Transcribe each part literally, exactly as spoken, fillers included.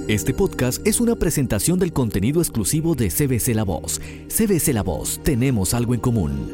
Este podcast es una presentación del contenido exclusivo de C B C La Voz. C B C La Voz, tenemos algo en común.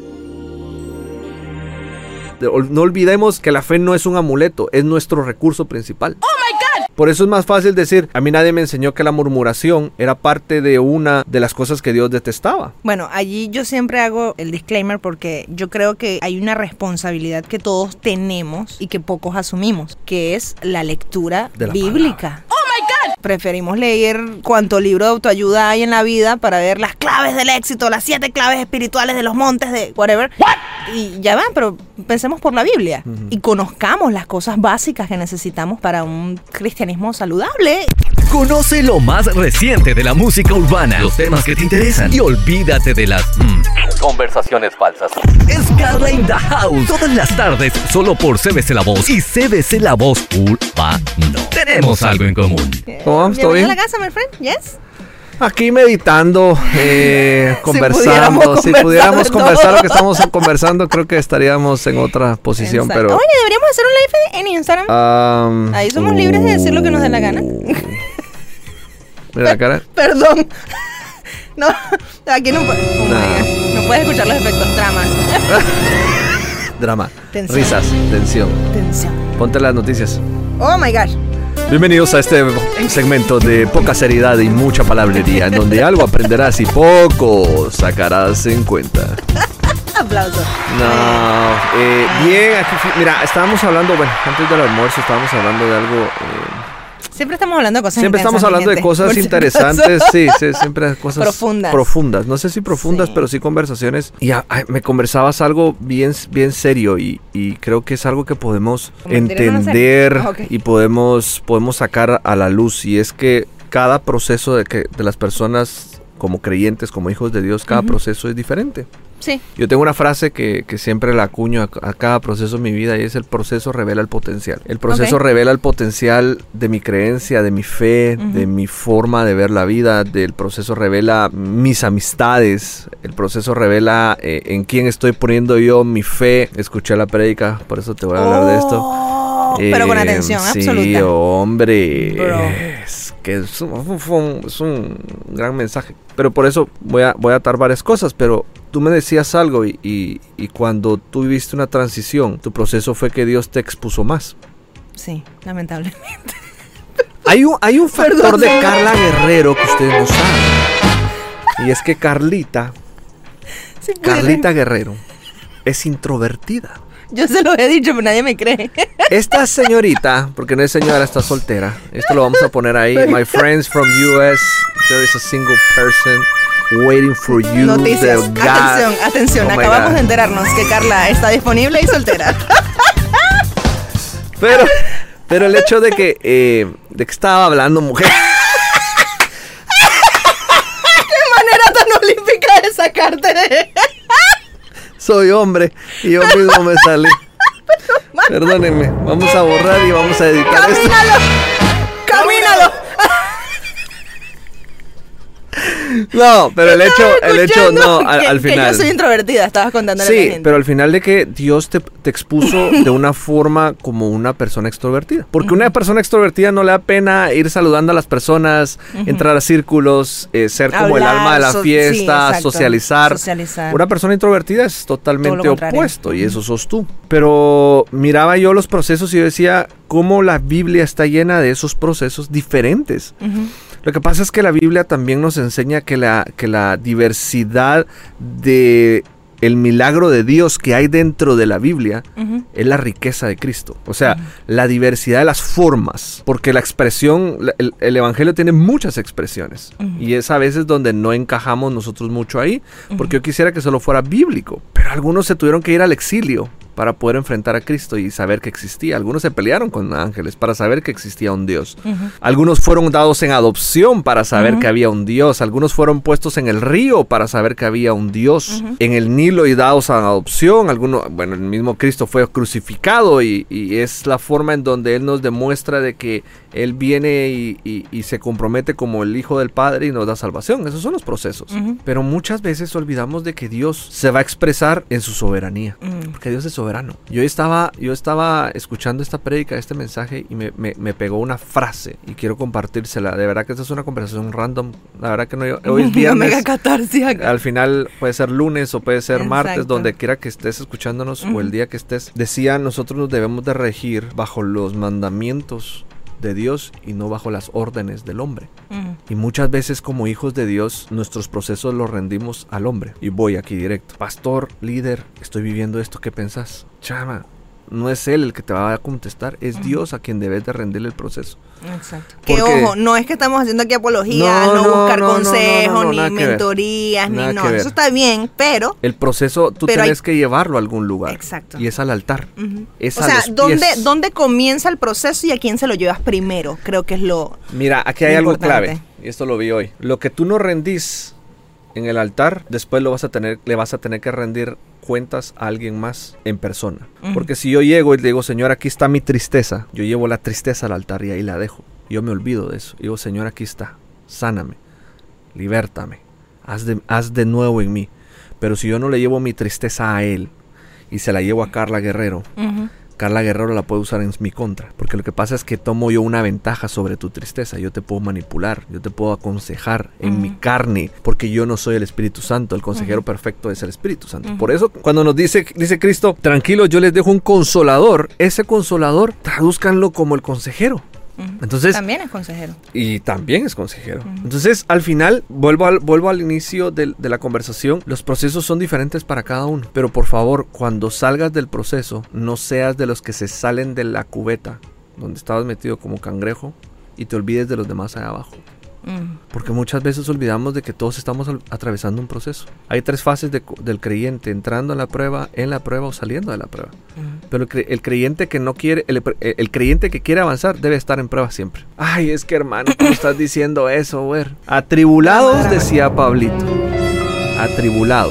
No olvidemos que la fe no es un amuleto, es nuestro recurso principal. ¡Oh, my God! Por eso es más fácil decir, a mí nadie me enseñó que la murmuración era parte de una de las cosas que Dios detestaba. Bueno, allí yo siempre hago el disclaimer porque yo creo que hay una responsabilidad que todos tenemos y que pocos asumimos, que es la lectura la bíblica. Palabra. Preferimos leer cuánto libro de autoayuda hay en la vida para ver las claves del éxito, las siete claves espirituales de los montes de whatever. What? Y ya va, pero pensemos por la Biblia uh-huh. y conozcamos las cosas básicas que necesitamos para un cristianismo saludable. Conoce lo más reciente de la música urbana, los temas que te interesan y olvídate de las mm, conversaciones falsas. Es Carla in the House, todas las tardes, solo por C B C La Voz y C B C La Voz Urbano. Tenemos algo en común. ¿Cómo vamos? ¿Todo bien? ¿A la casa, my friend? Yes. Aquí meditando, eh, conversando. Si pudiéramos, si pudiéramos conversar lo que estamos conversando, creo que estaríamos en otra posición. Exacto. Pero oye, deberíamos hacer un live en Instagram. Um, Ahí somos uh, libres de decir lo que nos dé la gana. Mira la cara. Perdón. No, aquí no, oh no. no puedes escuchar los efectos. Drama. Drama. Tensión. Risas. Tensión. Tensión. Ponte las noticias. Oh my gosh. Bienvenidos a este segmento de poca seriedad y mucha palabrería, en donde algo aprenderás y poco sacarás en cuenta. Aplausos. No, eh, bien, aquí, mira, estábamos hablando, bueno, antes del almuerzo estábamos hablando de algo... Eh, Siempre estamos hablando de cosas Siempre estamos hablando gente, de cosas interesantes, sí, sí, siempre cosas profundas. profundas. No sé si profundas, sí. pero sí conversaciones. Y a, a, me conversabas algo bien, bien serio y, y creo que es algo que podemos entender okay. y podemos, podemos sacar a la luz. Y es que cada proceso de, que, de las personas como creyentes, como hijos de Dios, cada uh-huh. proceso es diferente. Sí. Yo tengo una frase que, que siempre la acuño a, a cada proceso de mi vida y es: el proceso revela el potencial. El proceso okay. revela el potencial de mi creencia, de mi fe, uh-huh. de mi forma de ver la vida. Del proceso revela mis amistades. El proceso revela eh, en quién estoy poniendo yo mi fe. Escuché la prédica, por eso te voy a hablar oh, de esto. Eh, pero con atención sí, absoluta. Sí, hombre. Bro. Es que es un, un, es un gran mensaje. Pero por eso voy a, voy a atar varias cosas, pero tú me decías algo y, y, y cuando tú viviste una transición, tu proceso fue que Dios te expuso más. Sí, lamentablemente. Hay un, hay un factor Perdón, de Carla Guerrero que ustedes no saben. Y es que Carlita, sí, Carlita Guerrero, es introvertida. Yo se lo he dicho, pero nadie me cree. Esta señorita, porque no es señora, está soltera. Esto lo vamos a poner ahí. My friends from U S, there is a single person waiting for you. Noticias. Atención, atención. Oh Acabamos de enterarnos que Carla está disponible y soltera. Pero, pero el hecho de que, eh, de que estaba hablando mujer. Qué manera tan olímpica de sacarte de... Soy hombre y yo mismo me salí. Perdónenme, vamos a borrar y vamos a editar ¡Camínalo! esto. ¡Camínalo! No, pero el hecho, el hecho no, al, que, al final. Que yo soy introvertida, estabas contándole sí, a la gente. pero al final de que Dios te, te expuso de una forma como una persona extrovertida. Porque uh-huh. una persona extrovertida no le da pena ir saludando a las personas, uh-huh. entrar a círculos, eh, ser como Hablar, el alma de la so- fiesta, sí, socializar. socializar. Una persona introvertida es totalmente opuesto y eso sos tú. Pero miraba yo los procesos y yo decía cómo la Biblia está llena de esos procesos diferentes. Uh-huh. Lo que pasa es que la Biblia también nos enseña que la, que la diversidad de el milagro de Dios que hay dentro de la Biblia uh-huh. es la riqueza de Cristo. O sea, uh-huh. la diversidad de las formas. Porque la expresión, el, el Evangelio tiene muchas expresiones. Uh-huh. Y es a veces donde no encajamos nosotros mucho ahí. Porque uh-huh. yo quisiera que solo fuera bíblico. Pero algunos se tuvieron que ir al exilio para poder enfrentar a Cristo y saber que existía. Algunos se pelearon con ángeles para saber que existía un Dios. Uh-huh. Algunos fueron dados en adopción para saber uh-huh. que había un Dios. Algunos fueron puestos en el río para saber que había un Dios. Uh-huh. En el Nilo y dados en adopción. Algunos, bueno, el mismo Cristo fue crucificado y, y es la forma en donde Él nos demuestra de que Él viene y, y, y se compromete como el Hijo del Padre y nos da salvación. Esos son los procesos. Uh-huh. Pero muchas veces olvidamos de que Dios se va a expresar en su soberanía. Uh-huh. Porque Dios es soberano. soberano. Yo estaba, yo estaba escuchando esta prédica, este mensaje, y me, me, me pegó una frase y quiero compartírsela. De verdad que esta es una conversación random. La verdad que no, hoy es viernes. Mega catarsis acá. Al final puede ser lunes o puede ser Exacto. martes, donde quiera que estés escuchándonos, uh-huh. o el día que estés. Decía, nosotros nos debemos de regir bajo los mandamientos de Dios y no bajo las órdenes del hombre. Uh-huh. Y muchas veces como hijos de Dios, nuestros procesos los rendimos al hombre. Y voy aquí directo. Pastor, líder, estoy viviendo esto, ¿qué pensás? Chama, no es él el que te va a contestar, es uh-huh. Dios a quien debes de rendirle el proceso. Exacto. Que ojo, no es que estamos haciendo aquí apología, no, no, no buscar no, consejos, no, no, no, no, ni mentorías, ni no, eso está bien, pero... El proceso tú tienes hay... que llevarlo a algún lugar. Exacto. Y es al altar. Uh-huh. Es o a sea, los ¿dónde, pies. ¿dónde comienza el proceso y a quién se lo llevas primero? Creo que es lo Mira, aquí hay algo importante. clave, y esto lo vi hoy. Lo que tú no rendís en el altar, después lo vas a tener, le vas a tener que rendir cuentas a alguien más en persona. Uh-huh. Porque si yo llego y le digo, Señor, aquí está mi tristeza, yo llevo la tristeza al altar y ahí la dejo. Yo me olvido de eso. Digo, Señor, aquí está, sáname, libértame, haz de, haz de nuevo en mí. Pero si yo no le llevo mi tristeza a Él y se la llevo a Carla Guerrero, uh-huh. Carla Guerrero la puede usar en mi contra. Porque lo que pasa es que tomo yo una ventaja sobre tu tristeza. Yo te puedo manipular, yo te puedo aconsejar en uh-huh. mi carne, porque yo no soy el Espíritu Santo. El consejero uh-huh. perfecto es el Espíritu Santo. Uh-huh. Por eso cuando nos dice, dice Cristo, tranquilo, yo les dejo un consolador. Ese consolador, tradúzcanlo como el consejero. Uh-huh. Entonces, también es consejero. Y también es consejero. Uh-huh. Entonces, al final, vuelvo al, vuelvo al inicio de, de la conversación. Los procesos son diferentes para cada uno. Pero por favor, cuando salgas del proceso, no seas de los que se salen de la cubeta donde estabas metido como cangrejo y te olvides de los demás allá abajo. Uh-huh. Porque muchas veces olvidamos de que todos estamos al, atravesando un proceso. Hay tres fases de, del creyente: entrando en la prueba, en la prueba o saliendo de la prueba. Uh-huh. Pero el, cre, el creyente que no quiere, el, el creyente que quiere avanzar debe estar en prueba siempre. Ay, es que hermano, ¿cómo estás diciendo eso, güey? Atribulados, decía Pablito. Atribulados.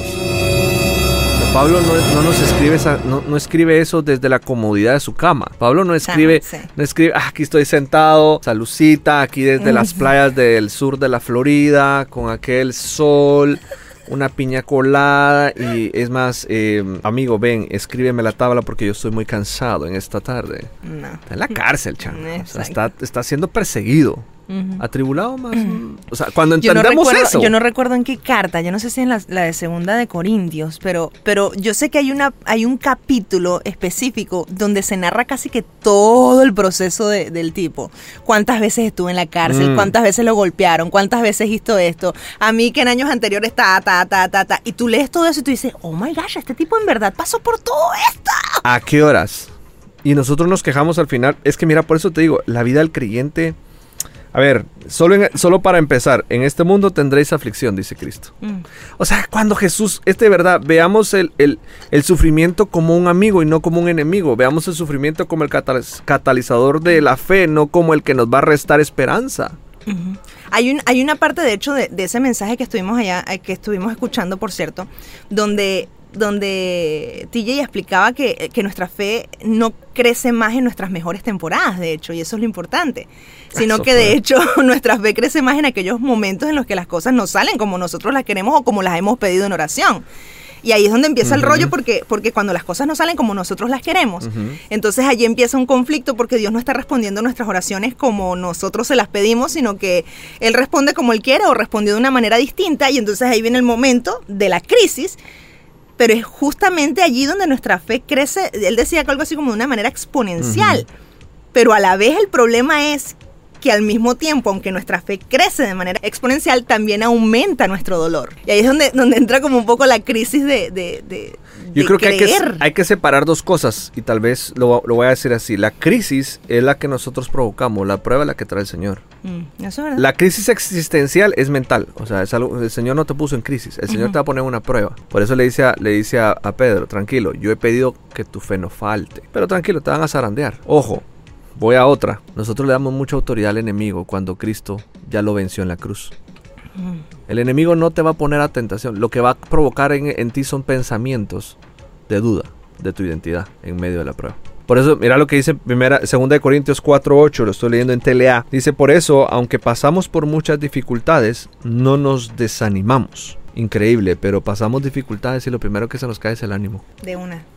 Pablo no, no nos escribe esa, no, no escribe eso desde la comodidad de su cama. Pablo no escribe, ah, sí. no escribe, ah, aquí estoy sentado, salucita, aquí desde mm. las playas del sur de la Florida, con aquel sol, una piña colada, y es más, eh, amigo, ven, escríbeme la tabla porque yo estoy muy cansado en esta tarde. No. Está en la cárcel, chamo. O sea, está, está siendo perseguido. Uh-huh. Atribulado más, uh-huh. o sea, cuando entendemos yo no recuerdo, eso. Yo no recuerdo en qué carta, yo no sé si en la, la de segunda de Corintios, pero, pero yo sé que hay una, hay un capítulo específico donde se narra casi que todo el proceso de, del tipo. Cuántas veces estuvo en la cárcel, mm. cuántas veces lo golpearon, cuántas veces hizo esto. A mí que en años anteriores ta, ta, ta, ta, ta. Y tú lees todo eso y tú dices, oh my gosh, este tipo en verdad pasó por todo esto. ¿A qué horas? Y nosotros nos quejamos al final. Es que mira, por eso te digo, la vida del creyente... A ver, solo, en, solo para empezar, en este mundo tendréis aflicción, dice Cristo. Mm. O sea, cuando Jesús, este de verdad, veamos el, el, el sufrimiento como un amigo y no como un enemigo. Veamos el sufrimiento como el cataliz- catalizador de la fe, no como el que nos va a restar esperanza. Uh-huh. Hay, un, hay una parte, de hecho, de, de ese mensaje que estuvimos allá, que estuvimos escuchando, por cierto, donde... donde T J explicaba que, que nuestra fe no crece más en nuestras mejores temporadas, de hecho, y eso es lo importante, sino eso que fue. de hecho nuestra fe crece más en aquellos momentos en los que las cosas no salen como nosotros las queremos o como las hemos pedido en oración. Y ahí es donde empieza uh-huh. el rollo, porque, porque cuando las cosas no salen como nosotros las queremos, uh-huh. entonces allí empieza un conflicto, porque Dios no está respondiendo nuestras oraciones como nosotros se las pedimos, sino que Él responde como Él quiere o respondió de una manera distinta, y entonces ahí viene el momento de la crisis. Pero es justamente allí donde nuestra fe crece. Él decía que algo así como de una manera exponencial. Uh-huh. Pero a la vez el problema es que al mismo tiempo, aunque nuestra fe crece de manera exponencial, también aumenta nuestro dolor. Y ahí es donde, donde entra como un poco la crisis de, de, de Yo de creo creer. que hay, que hay que separar dos cosas, y tal vez lo, lo voy a decir así. La crisis es la que nosotros provocamos, la prueba es la que trae el Señor. Mm, eso es verdad. La crisis existencial es mental, o sea, es algo, el Señor no te puso en crisis, el Señor uh-huh. te va a poner una prueba. Por eso le dice, a, le dice a, a Pedro, tranquilo, yo he pedido que tu fe no falte, pero tranquilo, te van a zarandear. Ojo, voy a otra. Nosotros le damos mucha autoridad al enemigo cuando Cristo ya lo venció en la cruz. Uh-huh. El enemigo no te va a poner a tentación, lo que va a provocar en, en ti son pensamientos de duda de tu identidad en medio de la prueba. Por eso, mira lo que dice primera, segunda de Corintios cuatro ocho, lo estoy leyendo en T L A. Dice, por eso, aunque pasamos por muchas dificultades, no nos desanimamos. Increíble, pero pasamos dificultades y lo primero que se nos cae es el ánimo. De una.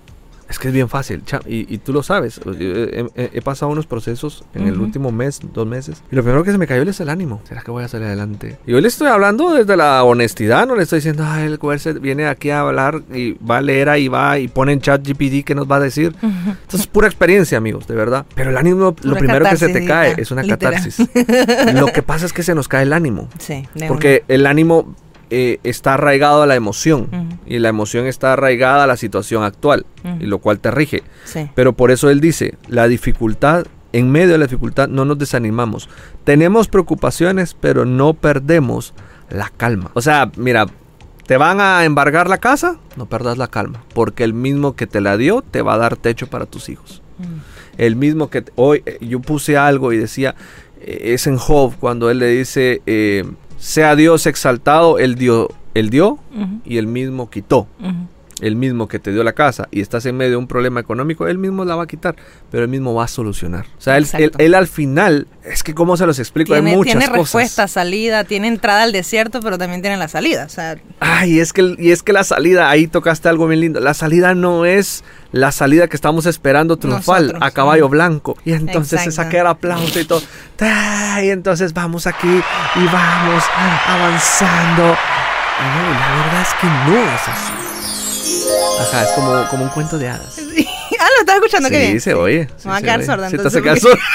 Es que es bien fácil, y, y tú lo sabes. He, he, he pasado unos procesos en uh-huh. el último mes, dos meses, y lo primero que se me cayó es el ánimo. ¿Será que voy a salir adelante? Y hoy le estoy hablando desde la honestidad, no le estoy diciendo, ay, el comercio viene aquí a hablar y va a leer ahí, va y pone en chat G P T qué nos va a decir. Uh-huh. Entonces es pura experiencia, amigos, de verdad. Pero el ánimo, pura lo primero que se te cae es una literal. catarsis. Lo que pasa es que se nos cae el ánimo. Sí, porque una. el ánimo... Eh, está arraigado a la emoción uh-huh. y la emoción está arraigada a la situación actual uh-huh. y lo cual te rige sí. pero por eso él dice la dificultad, en medio de la dificultad no nos desanimamos, tenemos preocupaciones pero no perdemos la calma. O sea, mira, te van a embargar la casa, no perdas la calma, porque el mismo que te la dio te va a dar techo para tus hijos. uh-huh. El mismo que te, hoy eh, yo puse algo y decía eh, es en Job cuando él le dice eh, sea Dios exaltado, Él dio, él dio uh-huh. y Él mismo quitó. Uh-huh. El mismo que te dio la casa y estás en medio de un problema económico, Él mismo la va a quitar, pero Él mismo va a solucionar. O sea, él, él, él al final, es que cómo se los explico, tiene, hay muchas tiene cosas. Tiene respuesta, salida, tiene entrada al desierto, pero también tiene la salida. O sea. Ay, es que, y es que la salida, ahí tocaste algo bien lindo, la salida no es la salida que estamos esperando triunfal, nosotros, a caballo sí. blanco. Y entonces Exacto. se saca el aplauso y todo. Y entonces vamos aquí y vamos avanzando. No, la verdad es que no es así. Ajá, es como, como un cuento de hadas. Sí. Ah, ¿lo estás escuchando? Sí, Qué bien. se oye. Me va a quedar sorda. Se te hace quedar sorda.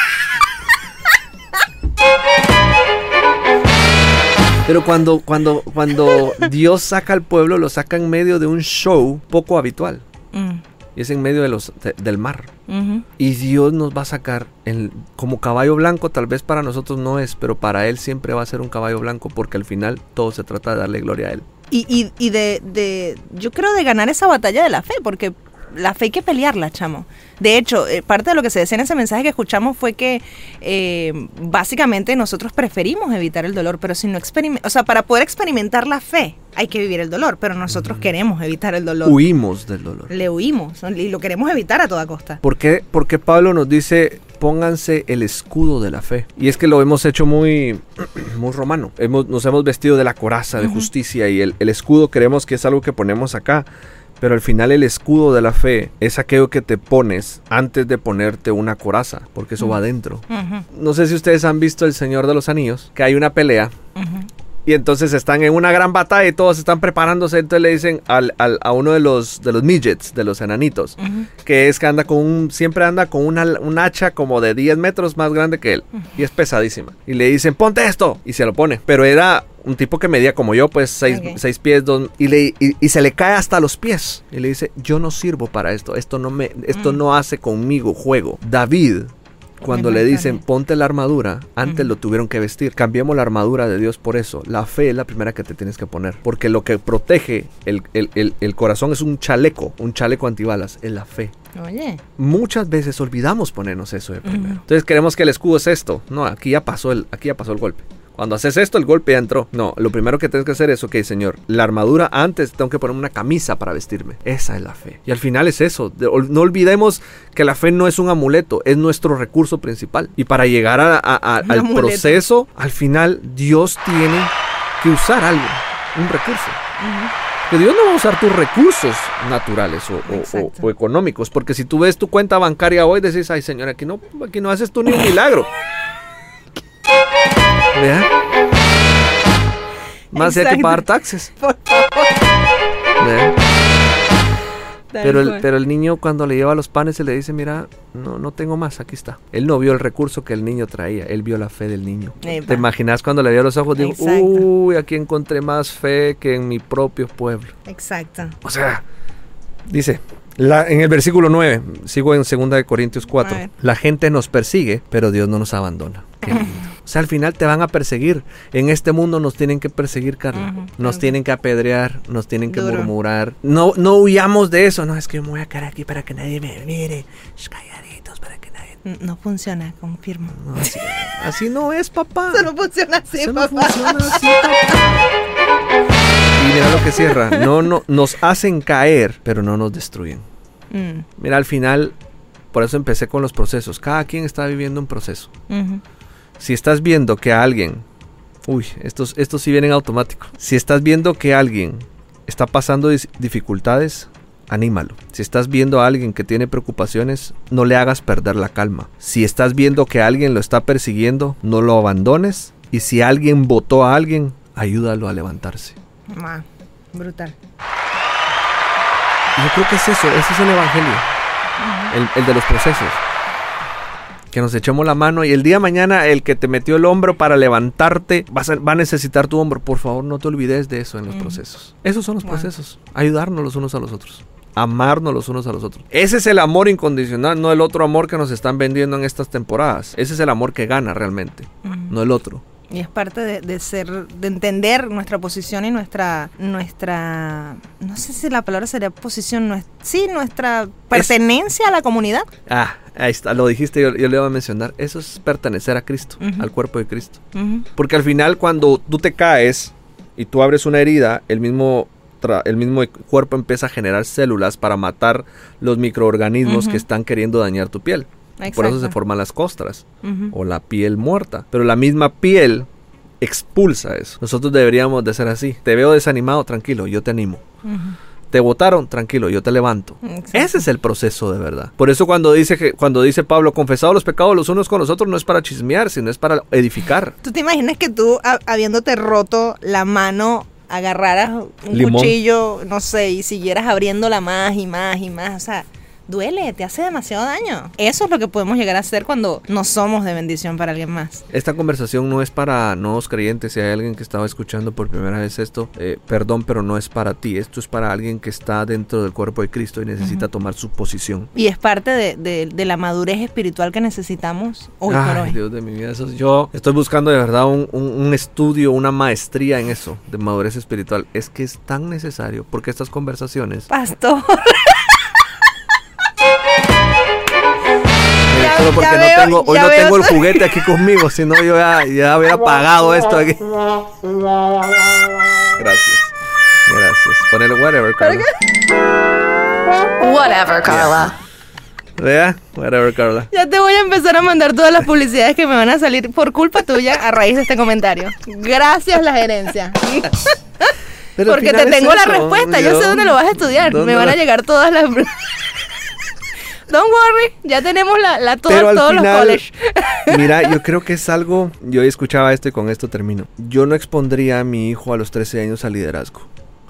Pero cuando, cuando, cuando Dios saca al pueblo, lo saca en medio de un show poco habitual. Mm. Y es en medio de los, de, del mar. Uh-huh. Y Dios nos va a sacar en, como caballo blanco, tal vez para nosotros no es, pero para Él siempre va a ser un caballo blanco, porque al final todo se trata de darle gloria a Él. Y, y, y de, de, yo creo de ganar esa batalla de la fe, porque la fe hay que pelearla, chamo. De hecho, eh, parte de lo que se decía en ese mensaje que escuchamos fue que eh, básicamente nosotros preferimos evitar el dolor, pero si no experimentamos, o sea, para poder experimentar la fe hay que vivir el dolor, pero nosotros mm. queremos evitar el dolor. Huimos del dolor. Le huimos y lo queremos evitar a toda costa. ¿Por qué? Porque Pablo nos dice, pónganse el escudo de la fe. Y es que lo hemos hecho muy, muy romano. Hemos, nos hemos vestido de la coraza de uh-huh. justicia y el, el escudo creemos que es algo que ponemos acá. Pero al final el escudo de la fe es aquello que te pones antes de ponerte una coraza, porque eso uh-huh. va adentro. Uh-huh. No sé si ustedes han visto El Señor de los Anillos, que hay una pelea. Uh-huh. Y entonces están en una gran batalla y todos están preparándose. Entonces le dicen al, al, a uno de los, de los midgets, de los enanitos, uh-huh. que es que anda con un, siempre anda con una, un hacha como de diez metros más grande que él. Uh-huh. Y es pesadísima. Y le dicen, ponte esto. Y se lo pone. Pero era un tipo que medía como yo, pues seis, okay. seis pies, dos, y, le, y, y se le cae hasta los pies. Y le dice, yo no sirvo para esto. Esto no, me, esto uh-huh. no hace conmigo juego. David... Cuando le dicen, ponte la armadura, antes uh-huh. lo tuvieron que vestir. Cambiemos la armadura de Dios por eso. La fe es la primera que te tienes que poner. Porque lo que protege el, el, el, el corazón es un chaleco, un chaleco antibalas, es la fe. Oye. Muchas veces olvidamos ponernos eso de primero. Uh-huh. Entonces creemos que el escudo es esto. No, aquí ya pasó el, aquí ya pasó el golpe. Cuando haces esto, el golpe ya entró. No, lo primero que tienes que hacer es, ok, Señor, la armadura antes tengo que ponerme una camisa para vestirme. Esa es la fe. Y al final es eso. No olvidemos que la fe no es un amuleto, es nuestro recurso principal. Y para llegar a, a, a, al amuleto. proceso, al final Dios tiene que usar algo, un recurso. Uh-huh. Que Dios no va a usar tus recursos naturales o, o, o, o económicos. Porque si tú ves tu cuenta bancaria hoy, decís, ay, Señor, aquí no, aquí no haces tú ni un milagro. ¿Vea? Más hay que pagar taxes. Por favor. ¿Vea? Pero el, pero el niño cuando le lleva los panes se le dice, mira, no, no tengo más, aquí está. Él no vio el recurso que el niño traía, él vio la fe del niño. Epa. ¿Te imaginas cuando le vio los ojos? Digo, uy, aquí encontré más fe que en mi propio pueblo. Exacto. O sea, dice... La, en el versículo nueve, sigo en segunda de Corintios cuatro, la gente nos persigue, pero Dios no nos abandona. Qué lindo. O sea, al final te van a perseguir. En este mundo nos tienen que perseguir, Carla. Uh-huh. Nos uh-huh. tienen que apedrear, nos tienen que Duro. murmurar. No, no huyamos de eso. No, es que yo me voy a quedar aquí para que nadie me mire. Calladitos para que nadie... No funciona, confirmo. No, así, así no es, papá. Eso no funciona así, eso papá. No funciona así, papá. Y mira lo que cierra. No, no, nos hacen caer, pero no nos destruyen. Mm. Mira, al final, por eso empecé con los procesos. Cada quien está viviendo un proceso. Uh-huh. Si estás viendo que alguien... Uy, estos, estos sí vienen automáticos. Si estás viendo que alguien está pasando dis- dificultades, anímalo. Si estás viendo a alguien que tiene preocupaciones, no le hagas perder la calma. Si estás viendo que alguien lo está persiguiendo, no lo abandones. Y si alguien votó a alguien, ayúdalo a levantarse. Ma, brutal. Yo creo que es eso, ese es el evangelio. Uh-huh. el, el de los procesos. Que nos echemos la mano y el día de mañana el que te metió el hombro para levantarte va a, va a necesitar tu hombro. Por favor, no te olvides de eso en los uh-huh. procesos. Esos son los wow. procesos. Ayudarnos los unos a los otros. Amarnos los unos a los otros. Ese es el amor incondicional, no el otro amor que nos están vendiendo en estas temporadas. Ese es el amor que gana realmente, uh-huh. no el otro. Y es parte de, de ser, de entender nuestra posición y nuestra, nuestra, no sé si la palabra sería posición, nuestra, sí, nuestra pertenencia es, a la comunidad. Ah, ahí está, lo dijiste, yo, yo le iba a mencionar. Eso es pertenecer a Cristo, uh-huh. al cuerpo de Cristo. Uh-huh. Porque al final cuando tú te caes y tú abres una herida, el mismo, tra, el mismo cuerpo empieza a generar células para matar los microorganismos uh-huh. que están queriendo dañar tu piel. Exacto. Por eso se forman las costras uh-huh. o la piel muerta. Pero la misma piel expulsa eso. Nosotros deberíamos de ser así. Te veo desanimado, tranquilo, yo te animo. Uh-huh. Te botaron, tranquilo, yo te levanto. Exacto. Ese es el proceso de verdad. Por eso cuando dice que, cuando dice Pablo, confesado los pecados los unos con los otros, no es para chismear, sino es para edificar. ¿Tú te imaginas que tú, a, habiéndote roto la mano, agarraras un Limón. cuchillo, no sé, y siguieras abriéndola más y más y más? O sea, duele, te hace demasiado daño. Eso es lo que podemos llegar a hacer cuando no somos de bendición para alguien más. Esta conversación no es para nuevos creyentes. Si hay alguien que estaba escuchando por primera vez esto, eh, perdón, pero no es para ti. Esto es para alguien que está dentro del cuerpo de Cristo y necesita uh-huh. tomar su posición. Y es parte de, de, de la madurez espiritual que necesitamos hoy Ay, por hoy. Dios de mi vida. Eso, yo estoy buscando de verdad un, un, un estudio, una maestría en eso, de madurez espiritual. Es que es tan necesario porque estas conversaciones... Pastor... Solo porque no veo, tengo, hoy no veo. tengo el juguete aquí conmigo, si no yo ya, ya hubiera pagado esto aquí. Gracias. Gracias. Ponele whatever, Carla. Whatever, Carla. Vea, whatever, Carla. Ya te voy a empezar a mandar todas las publicidades que me van a salir por culpa tuya a raíz de este comentario. Gracias, la gerencia. Pero porque te tengo la respuesta, yo, yo sé dónde lo vas a estudiar. Me van a llegar todas las... Don't worry, ya tenemos la, la todo, todos final, los college. Mira, yo creo que es algo... Yo escuchaba esto y con esto termino. Yo no expondría a mi hijo a los trece años al liderazgo.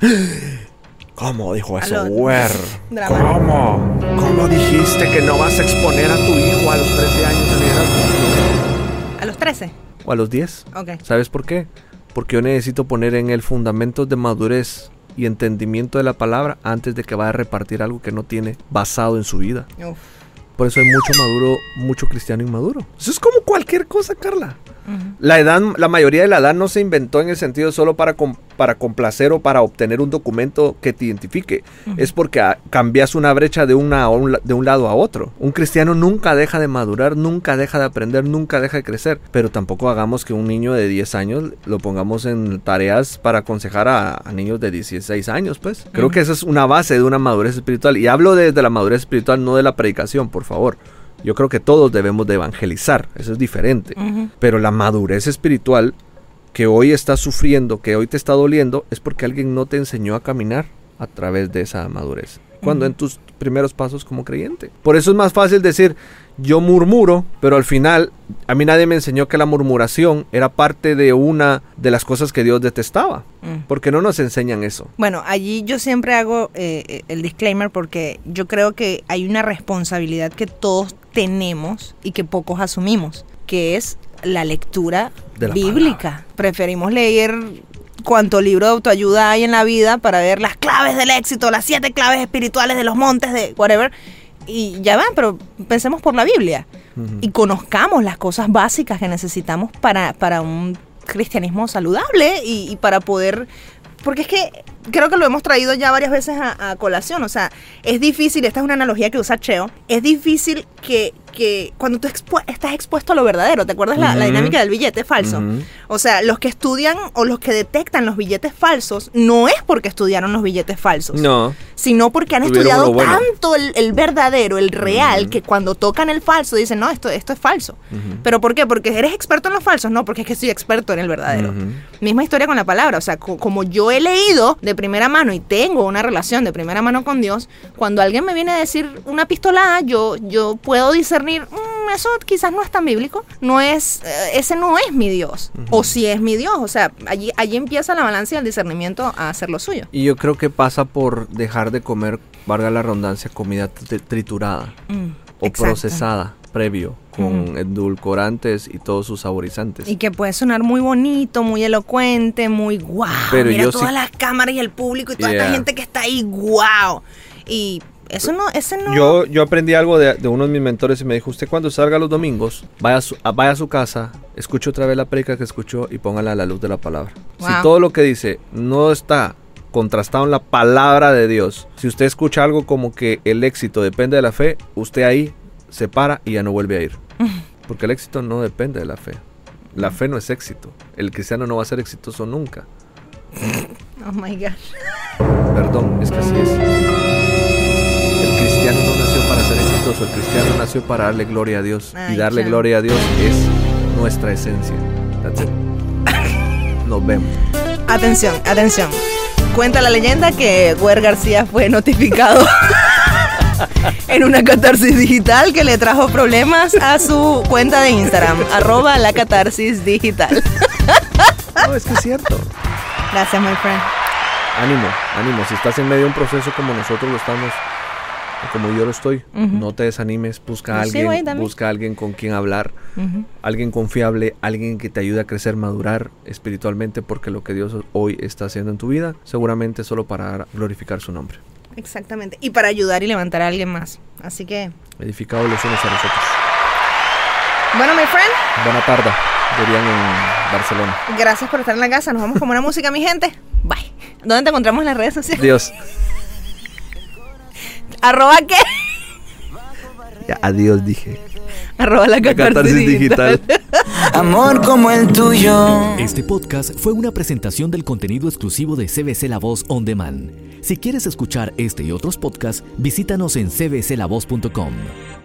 ¿Cómo dijo eso, Wer? ¿Cómo? ¿Cómo dijiste que no vas a exponer a tu hijo a los trece años al liderazgo? ¿A los trece? ¿O a los diez? Ok. ¿Sabes por qué? Porque yo necesito poner en él fundamentos de madurez y entendimiento de la palabra antes de que vaya a repartir algo que no tiene basado en su vida. Uf. Por eso hay mucho maduro, mucho cristiano inmaduro. Eso es como cualquier cosa, Carla. Uh-huh. La edad, la mayoría de la edad no se inventó en el sentido solo para, com, para complacer o para obtener un documento que te identifique. Uh-huh. Es porque a, cambias una brecha de, una, un, de un lado a otro. Un cristiano nunca deja de madurar, nunca deja de aprender, nunca deja de crecer. Pero tampoco hagamos que un niño de diez años lo pongamos en tareas para aconsejar a, a niños de dieciséis años, pues. Creo uh-huh. que esa es una base de una madurez espiritual. Y hablo desde la madurez espiritual, no de la predicación, por favor. Yo creo que todos debemos de evangelizar, eso es diferente. Uh-huh. Pero la madurez espiritual que hoy estás sufriendo, que hoy te está doliendo, es porque alguien no te enseñó a caminar a través de esa madurez. Cuando uh-huh. en tus primeros pasos como creyente. Por eso es más fácil decir, yo murmuro, pero al final a mí nadie me enseñó que la murmuración era parte de una de las cosas que Dios detestaba. Uh-huh. Porque no nos enseñan eso. Bueno, allí yo siempre hago eh, el disclaimer porque yo creo que hay una responsabilidad que todos tenemos y que pocos asumimos, que es la lectura de la bíblica. Palabra. Preferimos leer cuánto libro de autoayuda hay en la vida para ver las claves del éxito, las siete claves espirituales de los montes de whatever, y ya va, pero pensemos por la Biblia uh-huh. y conozcamos las cosas básicas que necesitamos para, para un cristianismo saludable y, y para poder... Porque es que creo que lo hemos traído ya varias veces a, a colación. O sea, es difícil, esta es una analogía que usa Cheo, es difícil que que cuando tú expu- estás expuesto a lo verdadero, ¿te acuerdas la, uh-huh. la dinámica del billete falso? Uh-huh. O sea, los que estudian o los que detectan los billetes falsos no es porque estudiaron los billetes falsos, no, sino porque han tuvieron estudiado bueno. tanto el, el verdadero, el real, uh-huh. que cuando tocan el falso dicen, no, esto, esto es falso. Uh-huh. ¿Pero por qué? ¿Porque eres experto en los falsos? No, porque es que soy experto en el verdadero. Uh-huh. Misma historia con la palabra, o sea, co- como yo he leído de primera mano y tengo una relación de primera mano con Dios, cuando alguien me viene a decir una pistolada, yo, yo puedo discernir, mmm, eso quizás no es tan bíblico, no es, eh, ese no es mi Dios, uh-huh. o si es mi Dios, o sea, allí, allí empieza la balanza y el discernimiento a hacer lo suyo. Y yo creo que pasa por dejar de comer, valga la redundancia, comida t- triturada mm, o exacto. procesada previo con mm. edulcorantes y todos sus saborizantes. Y que puede sonar muy bonito, muy elocuente, muy guau, wow, mira todas sí... las cámaras y el público y toda yeah. esta gente que está ahí, guau. Wow. Y eso no, ese no... Yo, yo aprendí algo de, de uno de mis mentores y me dijo, usted cuando salga los domingos, vaya a su, a, vaya a su casa, escuche otra vez la prédica que escuchó y póngala a la luz de la palabra. Wow. Si todo lo que dice no está contrastado en la palabra de Dios, si usted escucha algo como que el éxito depende de la fe, usted ahí se para y ya no vuelve a ir. Porque el éxito no depende de la fe. La fe no es éxito. El cristiano no va a ser exitoso nunca. Oh my God. Perdón, es que así es. El cristiano no nació para ser exitoso. El cristiano nació para darle gloria a Dios. Ay, y darle claro. gloria a Dios es nuestra esencia. That's it. Nos vemos. Atención, atención. Cuenta la leyenda que Güer García fue notificado en una catarsis digital que le trajo problemas a su cuenta de Instagram, arroba la catarsis digital. No, es que es cierto. Gracias, my friend. Ánimo, ánimo. Si estás en medio de un proceso como nosotros lo estamos, como yo lo estoy, uh-huh. no te desanimes. Busca a alguien, sí, busca a alguien con quien hablar, uh-huh. alguien confiable, alguien que te ayude a crecer, madurar espiritualmente, porque lo que Dios hoy está haciendo en tu vida, seguramente solo para glorificar su nombre. Exactamente, y para ayudar y levantar a alguien más. Así que... edificados los unos a los otros. Bueno, my friend. Buena tarde, dirían en Barcelona. Gracias por estar en la casa. Nos vamos con una música, mi gente. Bye. ¿Dónde te encontramos en las redes sociales? Dios. ¿Arroba qué? Ya, adiós dije. Arroba la catarsis digital. Amor como el tuyo. Este podcast fue una presentación del contenido exclusivo de C B C La Voz On Demand. Si quieres escuchar este y otros podcasts, visítanos en c b c la voz punto com.